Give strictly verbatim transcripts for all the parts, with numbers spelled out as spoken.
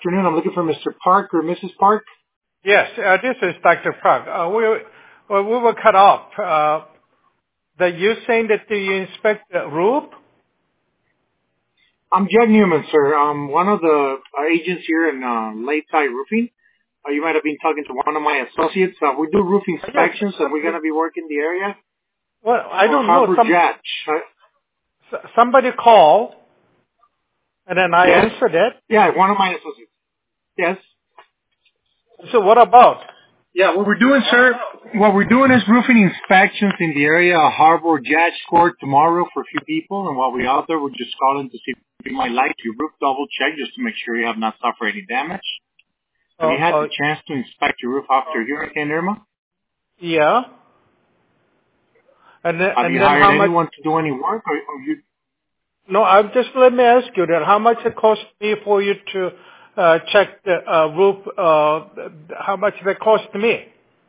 afternoon. I'm looking for Mister Park or Missus Park. Yes, uh, this is Doctor Park. Uh, we, well, we were cut off. Uh, that you're saying that you inspect the roof? I'm Jed Newman, sir. I'm one of the uh, agents here in uh, Lakeside Roofing. Uh, you might have been talking to one of my associates. Uh, we do roof inspections, Yes. and we're going to be working the area. Well, I don't know. Harbor Some, Jatch. Uh, somebody called, and then I yes. answered it. Yeah, one of my associates. Yes. So what about? Yeah, what we're doing, sir, what we're doing is roofing inspections in the area of Harbor Jatch Court tomorrow for a few people. And while we're out there, we're just calling to see if you might like your roof double check just to make sure you have not suffered any damage. Have Uh, you had uh, the chance to inspect your roof after Hurricane Irma? yeah. And then, Have and you then hired how much? anyone to do any work, or, or you? No, I'm just let me ask you that. How much it cost me for you to uh, check the uh, roof? Uh, how much it cost me?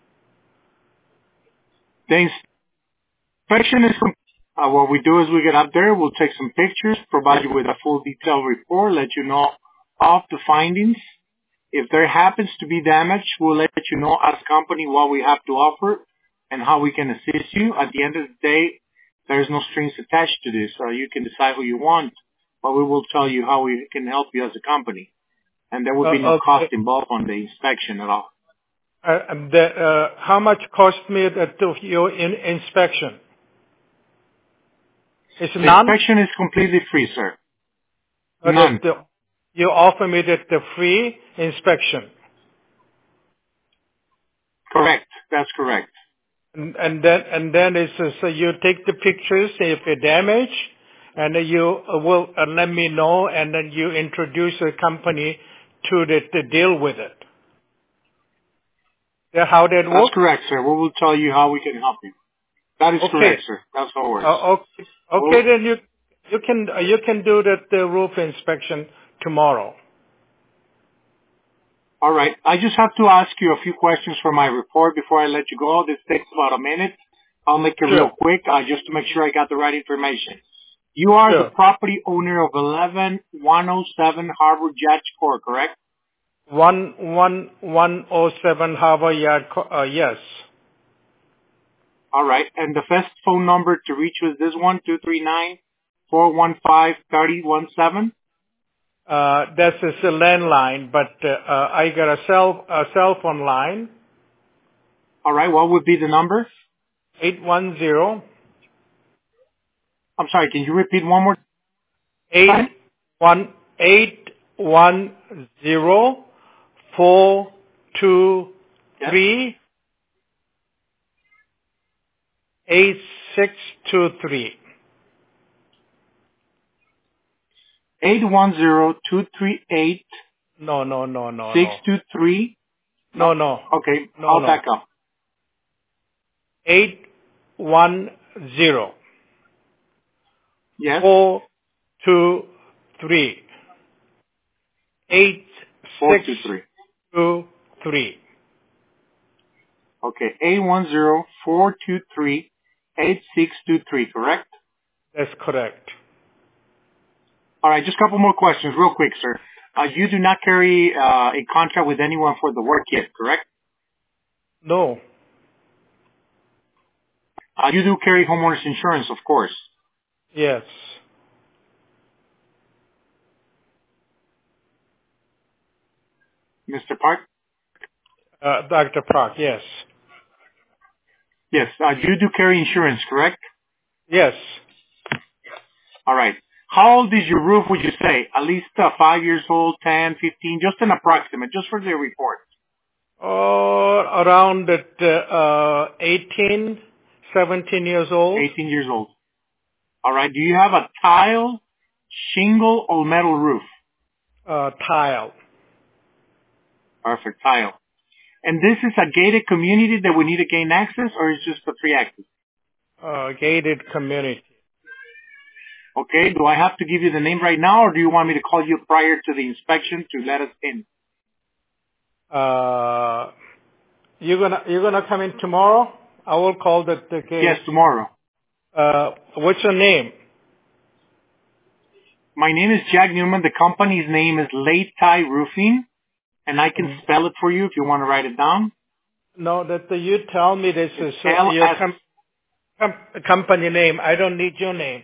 The inspection is. Uh, what we do is we get up there, we'll take some pictures, provide you with a full detailed report, let you know of the findings. If there happens to be damage, we'll let you know as a company what we have to offer and how we can assist you. At the end of the day, there's no strings attached to this. So you can decide who you want, but we will tell you how we can help you as a company. And there will be no Uh, cost okay. involved on the inspection at all. Uh, and the, uh, how much cost me the, to your in, inspection? It's The none. inspection is completely free, sir. Uh, the, None. the, you offer me the, the free inspection, Correct. That's correct. and, and then and then it's uh, so you take the pictures if they're damaged, and then you uh, will uh, let me know, and then you introduce a company to the to deal with it. That how that That's works? correct, sir. We will tell you how we can help you. That is Okay. correct, sir. That's how it works. Uh, okay. Okay, Well, then you you can uh, you can do the, the roof inspection tomorrow. all right. I just have to ask you a few questions for my report before I let you go. This takes about a minute. I'll make it real Sure. quick, uh, just to make sure I got the right information. You are the Sure. property owner of eleven one oh seven Harbor Jatch Court, correct? One one one oh seven Harbor Yard. Co- Uh, yes. All right. And the best phone number to reach you is this one, two three nine, four one five, three oh one seven. Uh, that's is a landline, but uh, uh, I got a cell a cell phone line. All right. What would be the number? Eight one zero I'm sorry. Can you repeat one more eight time? one eight one zero four two Yes. three eight six two three. eight one zero, two three eight, No, no, no, no, six no, two three. no, No. no, Okay. no, I'll no. back up. Eight one zero Yes. four two three eight four six two three. two three. Okay. eight one zero, four two three, eight six two three, correct? That's correct. All right. Just a couple more questions real quick, sir. Uh, you do not carry uh, a contract with anyone for the work yet, correct? No. Uh, you do carry homeowners insurance, of course. Yes. Mister Park? Uh, Doctor Park. Yes. Yes. Uh, you do carry insurance, correct? Yes. All right. How old is your roof, would you say? At least uh, five years old, ten, fifteen, just an approximate, just for the report. Or around at, uh, uh, eighteen, seventeen years old. eighteen years old. All right. Do you have a tile, shingle, or metal roof? Uh, tile. Perfect. Tile. And this is a gated community that we need to gain access, or is just a free access? Uh, gated community. Okay. Do I have to give you the name right now, or do you want me to call you prior to the inspection to let us in? Uh, you're gonna, you're gonna come in tomorrow? I will call the, the Yes, gate. tomorrow. Uh, what's your name? My name is Jack Newman. The company's name is Late Tide Roofing, and I can Mm. spell it for you if you want to write it down. No, that uh, you tell me this is uh, L your S. com- com- company name. I don't need your name.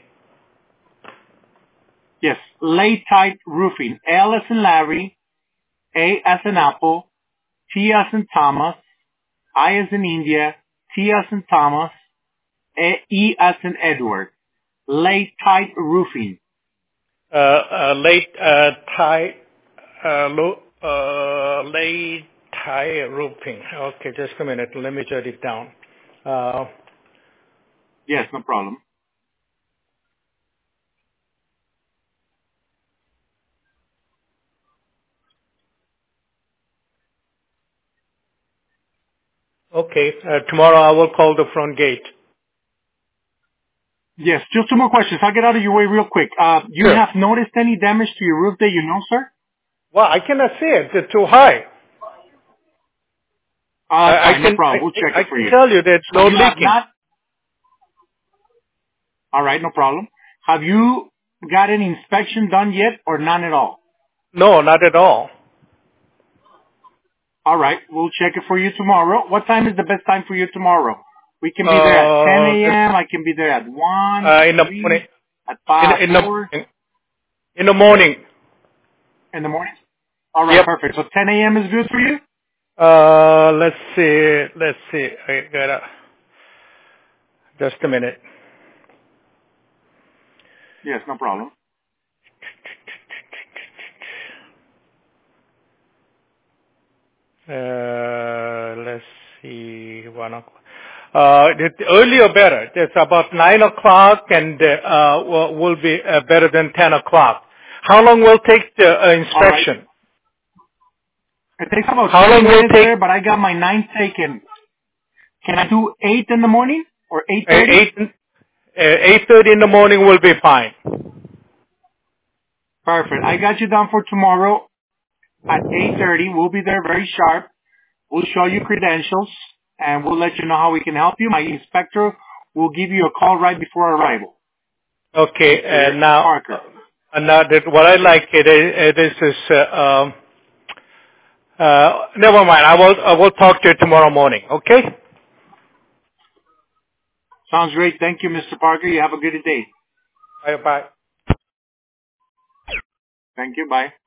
Yes, Late Tide Roofing. L as in Larry, A as in Apple, T as in Thomas, I as in India, T as in Thomas, E as in Edward. Late Tide Roofing. Uh, uh, late uh, Thai, uh, lo- uh, late Thai roofing. Okay, just a minute. Let me jot it down. Uh, Yes, no problem. okay, uh, tomorrow I will call the front gate. Yes, just two more questions. I'll get out of your way real quick. Uh, you Sure. have noticed any damage to your roof that you know, sir? Well, I cannot see it. It's too high. Uh, I, that's I fine, no can problem. We'll check I, I it for can you. tell you that it's So no you have leaking. not, alright, no problem. Have you got any inspection done yet or none at all? No, not at all. Alright, we'll check it for you tomorrow. What time is the best time for you tomorrow? We can be there at ten Uh, this, a.m., I can be there at one, uh, at in the morning. three, at In, five, in the four in, in the morning. in the morning? Alright, Yep. perfect. So ten a.m. is good for you? Uh, let's see. Let's see. I gotta just a minute. Yes, no problem. Uh, let's see. One o'clock. Uh, the the earlier better. It's about nine o'clock, and uh, uh, will will be uh, better than ten o'clock. How long will take the uh, Alright. inspection? It takes about How thirty long will minutes take? there, but I got my nine taken. Can I do eight in the morning or eight Uh, thirty? eight uh, eight thirty in the morning will be fine. Perfect. I got you down for tomorrow at eight thirty. We'll be there very sharp. We'll show you credentials and we'll let you know how we can help you. My inspector will give you a call right before arrival. Okay. Uh, mister now, Parker. uh, now that what I like it is, it is is, uh, um, uh, never mind. I will I will talk to you tomorrow morning. Okay. Sounds great. Thank you, Mister Parker. You have a good day. Bye bye. Thank you. Bye.